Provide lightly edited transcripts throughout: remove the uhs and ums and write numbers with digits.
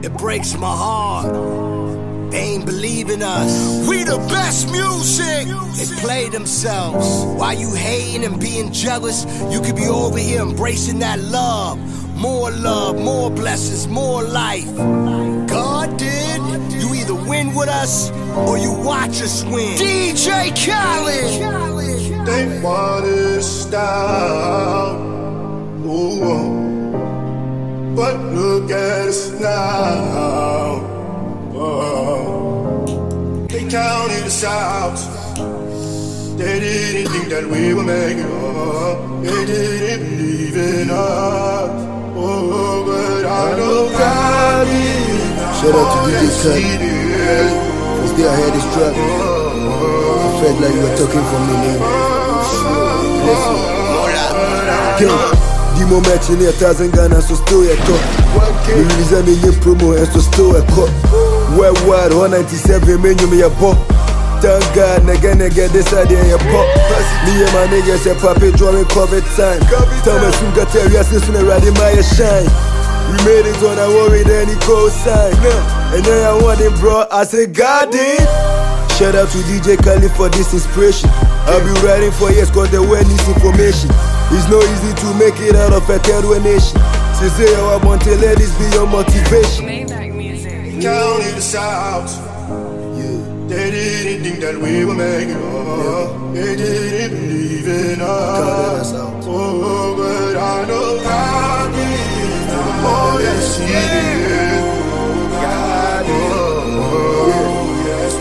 It breaks my heart. They ain't believing us. We the best music. They play themselves. Why you hating and being jealous? You could be over here embracing that love. More blessings, more life. God did. You either win with us or you watch us win. DJ Khaled. They want us style. Ooh. But look at us now. They counted us out. They didn't think that we would make it up. They didn't believe in us. Oh, but I know God is. Shout out to DJ Khaled. First day I heard this track, I felt like you were talking for me, man. Listen. Dimo match in 1,000 Ghana, so still a top. We release a million promo and so still a cup. Worldwide 197 million me a pop. Thank God, nigga, this idea in your pop. Me and my niggas say papi drawing COVID time. Tell me soon got tell you since when ready my shine. We made it on a worry then he co-sign. And then I want it bro, I say God did. Shout out to DJ Khaled for this inspiration. I'll be writing for years cause they wear this information. It's not easy to make it out of a third world nation. So say I want to let this be your motivation. Counted us out. They didn't think that we would make it up. They didn't believe in us. Oh, but I know God did. Oh, yes, He did. God did. Oh, yes,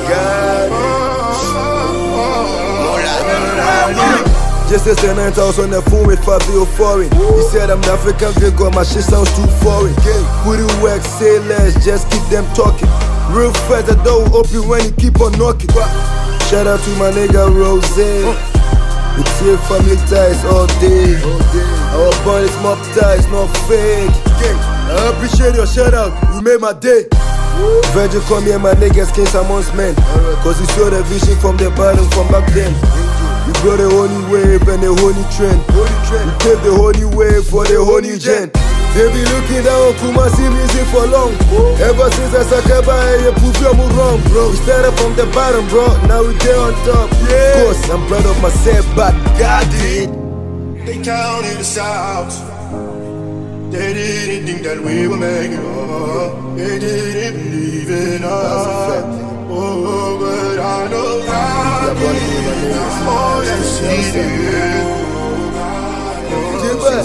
God did. Just as the night I was on the phone with Fabio Foreign. He said I'm the African Vigo, my shit sounds too foreign. Put it work, say less, just keep them talking. Real fast, the door will open when you keep on knocking. Shout out to my nigga Rose. It's here family ties all day. Our bond is mob ties, not fake. I appreciate your shout out, you made my day. Virgil call me and my niggas Kings amongst men. Cause he saw the vision from the bottom from back then. We brought the holy wave and the holy trend. We paved the holy wave for the holy gen. They be looking down on Kumasi music for long. Ever since I Sakaba and you prove you move wrong, bro. We started from the bottom, bro. Now we there on top. Of course, I'm proud of myself, but God did. They counted us out. They didn't think that we would make it up. They didn't believe in us. Oh, but I know God did. Oh, yes, He did.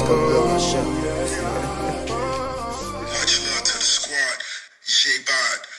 Much love to the squad. J-Bod.